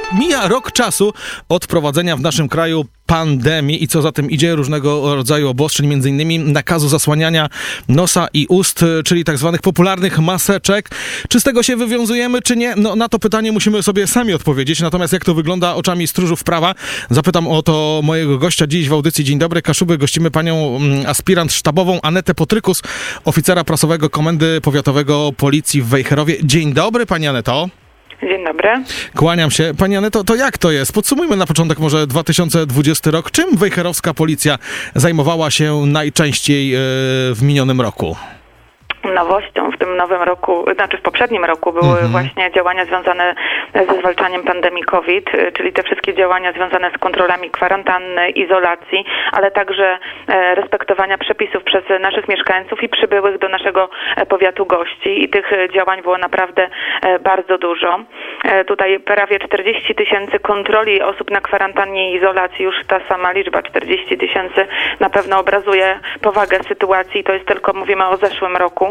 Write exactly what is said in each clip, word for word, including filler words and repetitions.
Mija rok czasu od wprowadzenia w naszym kraju pandemii i co za tym idzie, różnego rodzaju obostrzeń, między innymi nakazu zasłaniania nosa i ust, czyli tak zwanych popularnych maseczek. Czy z tego się wywiązujemy, czy nie? No, na to pytanie musimy sobie sami odpowiedzieć. Natomiast jak to wygląda oczami stróżów prawa? Zapytam o to mojego gościa dziś w audycji. Dzień dobry, Kaszuby. Gościmy panią aspirant sztabową Anetę Potrykus, oficera prasowego Komendy Powiatowego Policji w Wejherowie. Dzień dobry, pani Aneto. Dzień dobry. Kłaniam się. Pani Aneto, to jak to jest? Podsumujmy na początek może dwa tysiące dwudziesty rok. Czym wejherowska policja zajmowała się najczęściej yy, w minionym roku? Nowością w tym nowym roku, znaczy w poprzednim roku były mhm. właśnie działania związane ze zwalczaniem pandemii COVID, czyli te wszystkie działania związane z kontrolami kwarantanny, izolacji, ale także respektowania przepisów przez naszych mieszkańców i przybyłych do naszego powiatu gości. I tych działań było naprawdę bardzo dużo. Tutaj prawie czterdzieści tysięcy kontroli osób na kwarantannie i izolacji. Już ta sama liczba czterdzieści tysięcy na pewno obrazuje powagę sytuacji. To jest tylko, mówimy o zeszłym roku.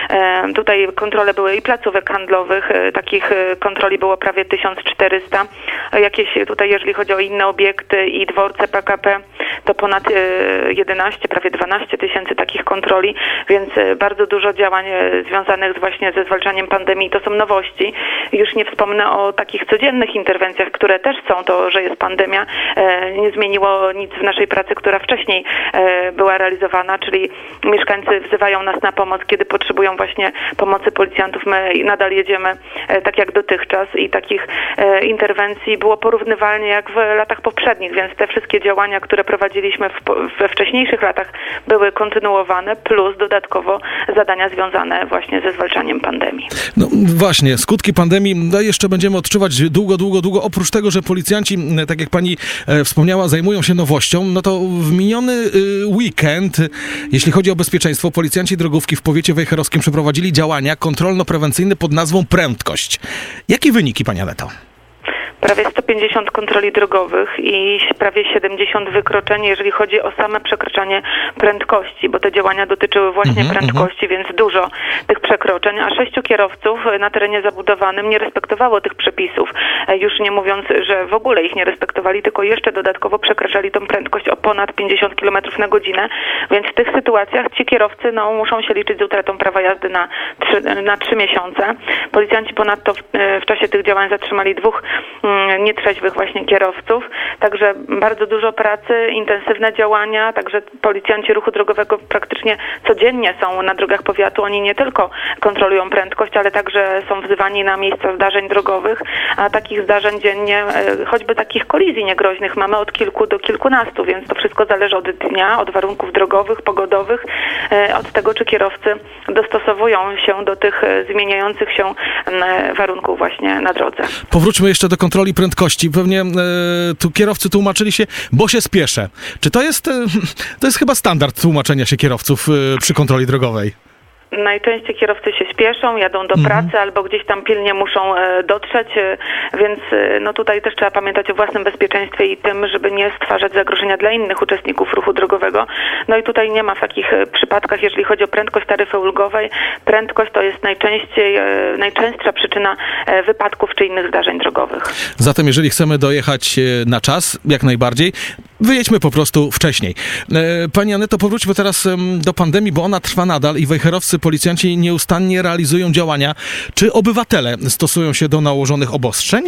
Tutaj kontrole były i placówek handlowych, takich kontroli było prawie tysiąc czterysta. Jakieś tutaj, jeżeli chodzi o inne obiekty i dworce P K P, to ponad jedenaście, prawie dwanaście tysięcy takich kontroli, więc bardzo dużo działań związanych właśnie ze zwalczaniem pandemii. To są nowości. Już nie wspomnę o takich codziennych interwencjach, które też są, to, że jest pandemia, nie zmieniło nic w naszej pracy, która wcześniej była realizowana, czyli mieszkańcy wzywają nas na pomoc, kiedy potrzebują właśnie pomocy policjantów. My nadal jedziemy tak jak dotychczas i takich interwencji było porównywalnie jak w latach poprzednich, więc te wszystkie działania, które prowadziliśmy w, we wcześniejszych latach, były kontynuowane, plus dodatkowo zadania związane właśnie ze zwalczaniem pandemii. No właśnie, skutki pandemii no jeszcze będziemy odczuwać długo, długo, długo. Oprócz tego, że policjanci, tak jak pani e, wspomniała, zajmują się nowością, no to w miniony y, weekend, jeśli chodzi o bezpieczeństwo, policjanci drogówki w powiecie wejherowskim przeprowadzili działania kontrolno-prewencyjne pod nazwą Prędkość. Jakie wyniki, pani Aneto? Prawie sto pięćdziesiąt kontroli drogowych i prawie siedemdziesiąt wykroczeń, jeżeli chodzi o same przekraczanie prędkości, bo te działania dotyczyły właśnie mm-hmm, prędkości, mm-hmm. więc dużo tych przekroczeń, a sześciu kierowców na terenie zabudowanym nie respektowało tych przepisów. Już nie mówiąc, że w ogóle ich nie respektowali, tylko jeszcze dodatkowo przekraczali tą prędkość o ponad pięćdziesiąt kilometrów na godzinę, więc w tych sytuacjach ci kierowcy no, muszą się liczyć z utratą prawa jazdy na trzy, na trzy miesiące. Policjanci ponadto w, w czasie tych działań zatrzymali dwóch nietrzeźwych właśnie kierowców, także bardzo dużo pracy, intensywne działania, także policjanci ruchu drogowego praktycznie codziennie są na drogach powiatu, oni nie tylko kontrolują prędkość, ale także są wzywani na miejsca zdarzeń drogowych, a takich zdarzeń dziennie, choćby takich kolizji niegroźnych mamy od kilku do kilkunastu, więc to wszystko zależy od dnia, od warunków drogowych, pogodowych, od tego, czy kierowcy dostosowują się do tych zmieniających się warunków właśnie na drodze. Powróćmy jeszcze do kontroli prędkości. Pewnie e, tu kierowcy tłumaczyli się, bo się spieszę. Czy to jest, e, to jest chyba standard tłumaczenia się kierowców e, przy kontroli drogowej? Najczęściej kierowcy się spieszą, jadą do mhm. pracy albo gdzieś tam pilnie muszą e, dotrzeć, e, więc e, no tutaj też trzeba pamiętać o własnym bezpieczeństwie i tym, żeby nie stwarzać zagrożenia dla innych uczestników ruchu drogowego. No i tutaj nie ma w takich e, przypadkach, jeżeli chodzi o prędkość taryfy ulgowej. Prędkość to jest najczęściej, e, najczęstsza przyczyna e, wypadków czy innych zdarzeń drogowych. Zatem jeżeli chcemy dojechać e, na czas, jak najbardziej, wyjedźmy po prostu wcześniej. E, pani Aneto, powróćmy teraz e, do pandemii, bo ona trwa nadal i wejherowscy policjanci nieustannie realizują działania. Czy obywatele stosują się do nałożonych obostrzeń?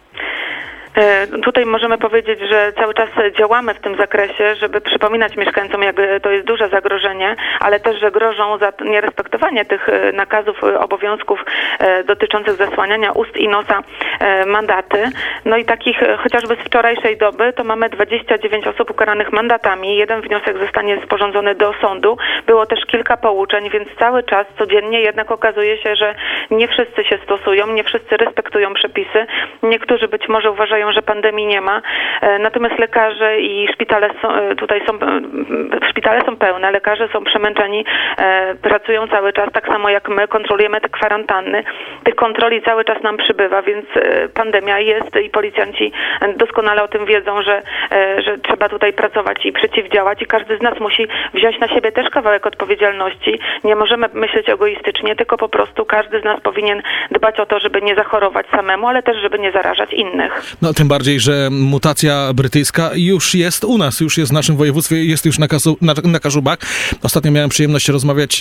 Tutaj możemy powiedzieć, że cały czas działamy w tym zakresie, żeby przypominać mieszkańcom, jak to jest duże zagrożenie, ale też, że grożą za nierespektowanie tych nakazów, obowiązków dotyczących zasłaniania ust i nosa mandaty. No i takich chociażby z wczorajszej doby to mamy dwadzieścia dziewięć osób ukaranych mandatami. Jeden wniosek zostanie sporządzony do sądu. Było też kilka pouczeń, więc cały czas, codziennie jednak okazuje się, że nie wszyscy się stosują, nie wszyscy respektują przepisy. Niektórzy być może uważają, że pandemii nie ma. Natomiast lekarze i szpitale są, tutaj są, szpitale są pełne, lekarze są przemęczeni, pracują cały czas, tak samo jak my, kontrolujemy te kwarantanny. Tych kontroli cały czas nam przybywa, więc pandemia jest i policjanci doskonale o tym wiedzą, że, że trzeba tutaj pracować i przeciwdziałać i każdy z nas musi wziąć na siebie też kawałek odpowiedzialności. Nie możemy myśleć egoistycznie, tylko po prostu każdy z nas powinien dbać o to, żeby nie zachorować samemu, ale też żeby nie zarażać innych. No Tym bardziej, że mutacja brytyjska już jest u nas, już jest w naszym województwie, jest już na, Kasu, na, na Kaszubach. Ostatnio miałem przyjemność rozmawiać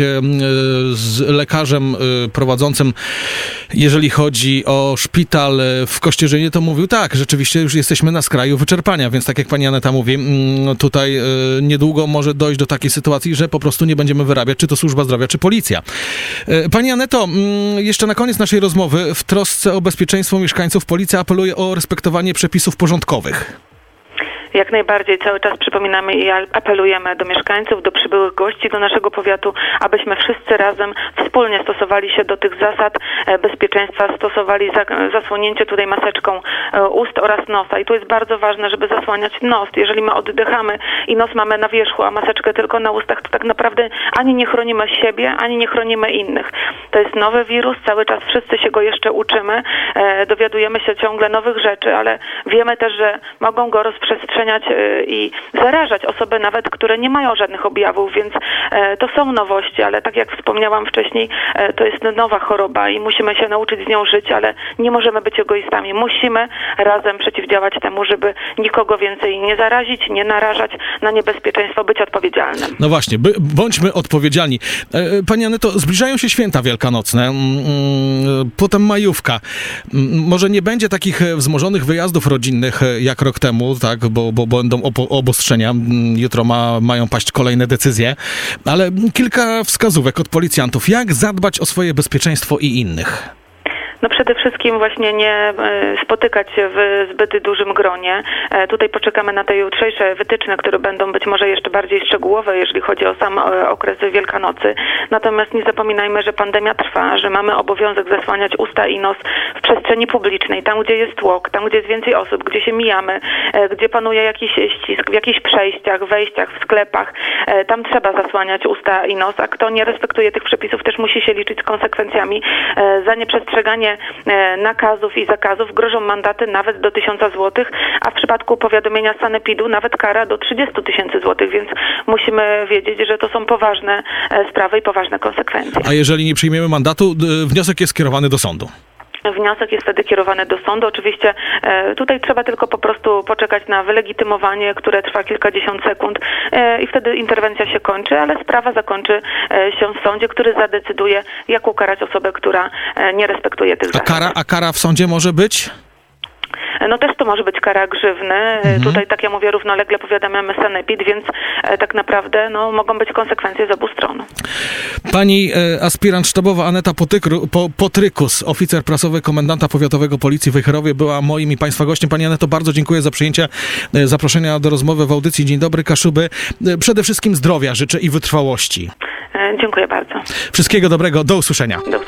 z lekarzem prowadzącym, jeżeli chodzi o szpital w Kościerzynie, to mówił tak, rzeczywiście już jesteśmy na skraju wyczerpania, więc tak jak pani Aneta mówi, tutaj niedługo może dojść do takiej sytuacji, że po prostu nie będziemy wyrabiać, czy to służba zdrowia, czy policja. Pani Aneto, jeszcze na koniec naszej rozmowy, w trosce o bezpieczeństwo mieszkańców policja apeluje o respektowanie przepisów porządkowych. Jak najbardziej cały czas przypominamy i apelujemy do mieszkańców, do przybyłych gości do naszego powiatu, abyśmy wszyscy razem wspólnie stosowali się do tych zasad bezpieczeństwa, stosowali zasłonięcie tutaj maseczką ust oraz nosa. I tu jest bardzo ważne, żeby zasłaniać nos. Jeżeli my oddychamy i nos mamy na wierzchu, a maseczkę tylko na ustach, to tak naprawdę ani nie chronimy siebie, ani nie chronimy innych. To jest nowy wirus, cały czas wszyscy się go jeszcze uczymy, dowiadujemy się ciągle nowych rzeczy, ale wiemy też, że mogą go rozprzestrzeniać i zarażać osoby nawet, które nie mają żadnych objawów, więc to są nowości, ale tak jak wspomniałam wcześniej, to jest nowa choroba i musimy się nauczyć z nią żyć, ale nie możemy być egoistami. Musimy razem przeciwdziałać temu, żeby nikogo więcej nie zarazić, nie narażać na niebezpieczeństwo, być odpowiedzialnym. No właśnie, by, bądźmy odpowiedzialni. Pani Aneto, zbliżają się święta wielkanocne, potem majówka. Może nie będzie takich wzmożonych wyjazdów rodzinnych jak rok temu, tak, bo bo będą obostrzenia. Jutro ma, mają paść kolejne decyzje, ale kilka wskazówek od policjantów. Jak zadbać o swoje bezpieczeństwo i innych? No przede wszystkim właśnie nie spotykać się w zbyt dużym gronie. Tutaj poczekamy na te jutrzejsze wytyczne, które będą być może jeszcze bardziej szczegółowe, jeżeli chodzi o sam okres Wielkanocy. Natomiast nie zapominajmy, że pandemia trwa, że mamy obowiązek zasłaniać usta i nos w przestrzeni publicznej, tam gdzie jest tłok, tam gdzie jest więcej osób, gdzie się mijamy, gdzie panuje jakiś ścisk, w jakichś przejściach, wejściach, w sklepach. Tam trzeba zasłaniać usta i nos, a kto nie respektuje tych przepisów, też musi się liczyć z konsekwencjami. Za nieprzestrzeganie nakazów i zakazów grożą mandaty nawet do tysiąca złotych, a w przypadku powiadomienia sanepidu nawet kara do trzydziestu tysięcy złotych, więc musimy wiedzieć, że to są poważne sprawy i poważne konsekwencje. A jeżeli nie przyjmiemy mandatu, wniosek jest skierowany do sądu? Wniosek jest wtedy kierowany do sądu. Oczywiście e, tutaj trzeba tylko po prostu poczekać na wylegitymowanie, które trwa kilkadziesiąt sekund e, i wtedy interwencja się kończy, ale sprawa zakończy e, się w sądzie, który zadecyduje, jak ukarać osobę, która e, nie respektuje tych zasad. A kara, a kara w sądzie może być? No też to może być kara grzywny. Mhm. Tutaj, tak ja mówię, równolegle powiadamiamy sanepid, więc e, tak naprawdę no, mogą być konsekwencje z obu stron. Pani e, aspirant sztabowa Aneta Potykru, po, Potrykus, oficer prasowy komendanta powiatowego Policji w Wejherowie, była moim i Państwa gościem. Pani Aneto, bardzo dziękuję za przyjęcie e, zaproszenia do rozmowy w audycji Dzień Dobry Kaszuby. E, przede wszystkim zdrowia życzę i wytrwałości. E, dziękuję bardzo. Wszystkiego dobrego, do usłyszenia. Do usłyszenia.